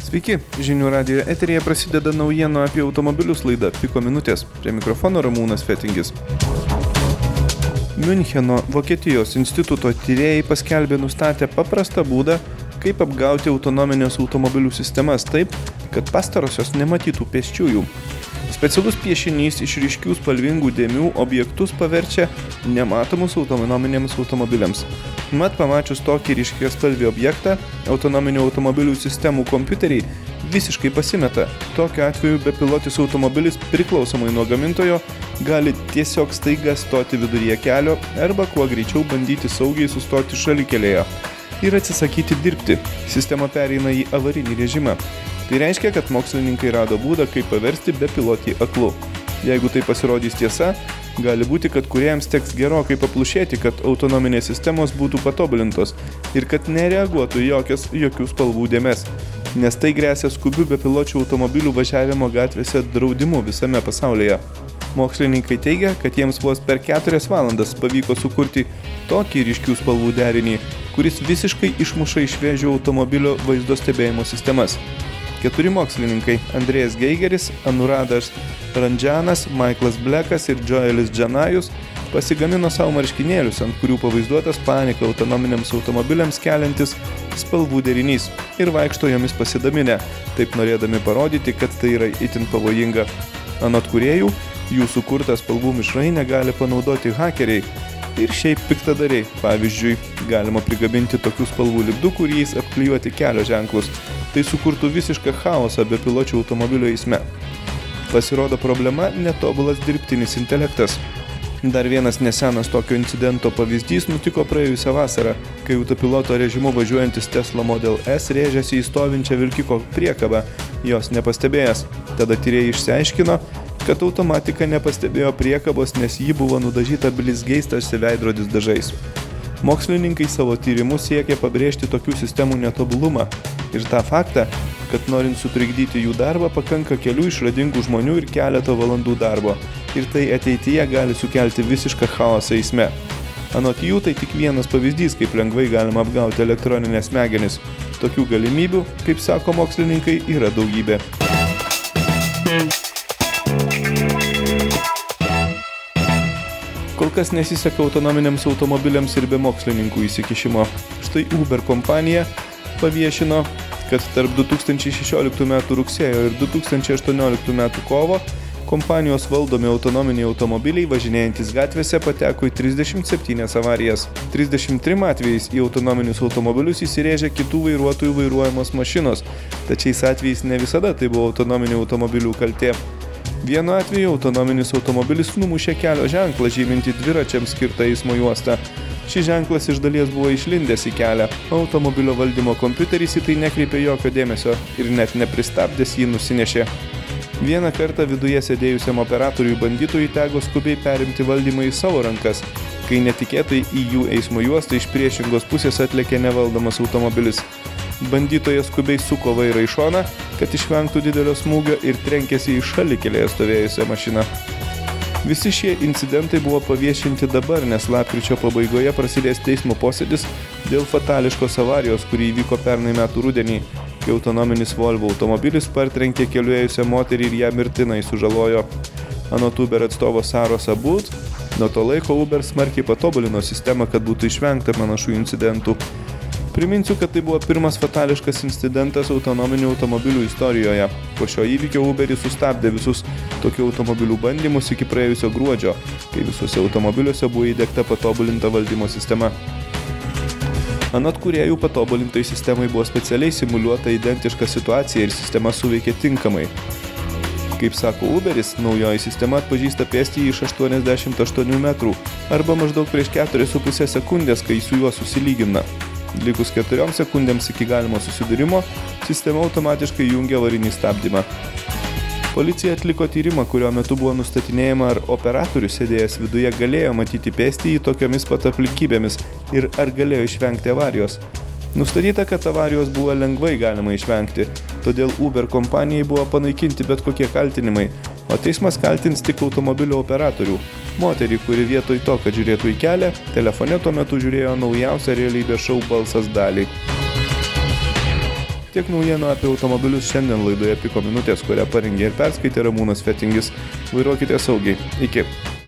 Sveiki, žinių radijo eteryje prasideda naujienų apie automobilius laida Piko minutės. Prie mikrofono Ramūnas Fetingis. Miuncheno Vokietijos instituto tyrėjai paskelbė nustatę paprastą būdą, kaip apgauti autonominės automobilių sistemas taip, kad pastarosios nematytų pėsčiųjų. Specialus piešinys iš ryškių spalvingų dėmių objektus paverčia nematomus autonominiams automobiliams. Mat pamačius tokį ryškiaspalvį objektą, autonominių automobilių sistemų kompiuteriai visiškai pasimeta. Tokiu atveju bepilotis automobilis priklausomai nuo gamintojo gali tiesiog staiga stoti viduryje kelio arba kuo greičiau bandyti saugiai sustoti šalikelėje ir atsisakyti dirbti. Sistema pereina į avarinį režimą. Tai reiškia, kad mokslininkai rado būdą, kaip paversti bepilotį aklu. Jeigu tai pasirodys tiesa, gali būti, kad kūrėjams teks gerokai paplušėti, kad autonominės sistemos būtų patobulintos ir kad nereaguotų jokių spalvų dėmes, nes tai gresia skubių bepiločių automobilių važiavimo gatvėse draudimu visame pasaulyje. Mokslininkai teigia, kad jiems vos per 4 valandas pavyko sukurti tokį ryškių spalvų derinį, kuris visiškai išmuša iš vėžių automobilio vaizdo stebėjimo sistemas. 4 mokslininkai – Andrėjas Geigeris, Anuradas Randžanas, Michaelas Blekas ir Joelis Džanajus – pasigamino savo marškinėlius, ant kurių pavaizduotas paniką autonominiams automobiliams keliantis spalvų derinys ir vaikšto jomis pasidaminę, taip norėdami parodyti, kad tai yra itin pavojinga. Anot kūrėjų, jų sukurtą spalvų mišrainę gali panaudoti hakeriai ir šiaip piktadariai. Pavyzdžiui, galima prigabinti tokių spalvų lipdukų ir jais apklijuoti kelio ženklus. Tai sukurtų visišką chaosą bepiločių automobilio eisme. Pasirodo problema – netobulas dirbtinis intelektas. Dar vienas nesenas tokio incidento pavyzdys nutiko praėjusią vasarą, kai autopiloto režimu važiuojantis Tesla Model S rėžėsi į stovinčią vilkiko priekabą, jos nepastebėjęs. Tada tyrėjai išsiaiškino, kad automatika nepastebėjo priekabos, nes ji buvo nudažyta blizgiais tarsi veidrodis dažais. Mokslininkai savo tyrimu siekia pabrėžti tokių sistemų netobulumą ir tą faktą, kad norint sutrikdyti jų darbą pakanka kelių išradingų žmonių ir keleto valandų darbo, ir tai ateityje gali sukelti visišką chaosą eisme. Anot jų tai tik vienas pavyzdys, kaip lengvai galima apgauti elektroninės smegenis. Tokių galimybių, kaip sako mokslininkai, yra daugybė. Kol kas nesiseka autonominiams automobiliams ir be mokslininkų įsikišimo. Štai Uber kompanija paviešino, kad tarp 2016 m. rugsėjo ir 2018 m. kovo kompanijos valdomi autonominiai automobiliai važinėjantis gatvėse pateko į 37 avarijas. 33 atvejais į autonominius automobilius įsirėžė kitų vairuotojų vairuojamos mašinos, tačiais atvejais ne visada tai buvo autonominių automobilių kaltė. Vienu atveju autonominis automobilis numušė kelio ženklą žyminti dviračiams skirtą eismo juostą. Šis ženklas iš dalies buvo išlindęs į kelią, o automobilio valdymo kompiuteris į tai nekreipė jokio dėmesio ir net nepristabdęs jį nusinešė. Vieną kartą viduje sėdėjusiam operatoriui bandytojui teko skubiai perimti valdymą į savo rankas, kai netikėtai į jų eismo juostą iš priešingos pusės atlėkė nevaldomas automobilis. Bandytojas skubiai suko vairą į šoną, kad išvengtų didelio smūgio ir trenkėsi į šalikelėje stovėjusią mašiną. Visi šie incidentai buvo paviešinti dabar, nes lapkričio pabaigoje prasidės teismo posėdis dėl fatališkos avarijos, kuri įvyko pernai metų rudenį, kai autonominis Volvo automobilis partrenkė keliu ėjusią moterį ir ją mirtinai sužalojo. Anot Uber atstovo Saros Abud, nuo to laiko Uber smarkiai patobulino sistemą, kad būtų išvengta panašių incidentų. Priminsiu, kad tai buvo pirmas fatališkas incidentas autonominių automobilių istorijoje. Po šio įvykio Uberis sustabdė visus tokių automobilių bandymus iki praėjusio gruodžio, kai visuose automobiliuose buvo įdiegta patobulinta valdymo sistema. Anot kūrėjų patobulintai sistemai buvo specialiai simuliuota identiška situacija ir sistema suveikė tinkamai. Kaip sako Uberis, naujoji sistema atpažįsta pėstįjį iš 88 metrų arba maždaug prieš 4,5 sekundės, kai su juo susilygina. Likus 4 sekundėms iki galimo susidūrimo, sistema automatiškai jungia avarinį stabdymą. Policija atliko tyrimą, kurio metu buvo nustatinėjama, ar operatorius sėdėjęs viduje galėjo matyti pėstįjį tokiomis pat aplinkybėmis ir ar galėjo išvengti avarijos. Nustatyta, kad avarijos buvo lengvai galima išvengti, todėl Uber kompanijai buvo panaikinti bet kokie kaltinimai, o teismas kaltins tik automobilio operatorių. Moterį, kuri vietoj to, kad žiūrėtų į kelią, telefone tuo metu žiūrėjo naujausią realybės šou Balsas dalį. Tiek naujienų apie automobilius šiandien laidoje Piko minutės, kurią parengė ir perskaitė Ramūnas Fetingis. Vairuokite saugiai. Iki.